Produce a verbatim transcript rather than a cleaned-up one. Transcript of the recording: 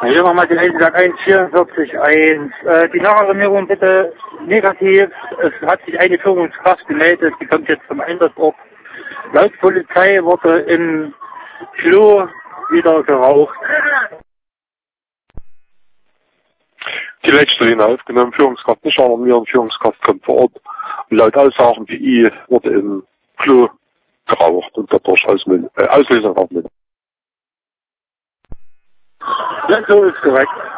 Hier nochmal die Einschlag eins vierundvierzig eins. Äh, die Nachalarmierung bitte negativ. Es hat sich eine Führungskraft gemeldet, die kommt jetzt zum Einsatzort. Laut Polizei wurde im Klo wieder geraucht. Die letzte Linie aufgenommen, Führungskraft nicht alarmieren, Führungskraft kommt vor Ort. Und laut Aussagen wie I wurde im Klo geraucht und dadurch Auslösung aufnehmen. Ja, so ist korrekt.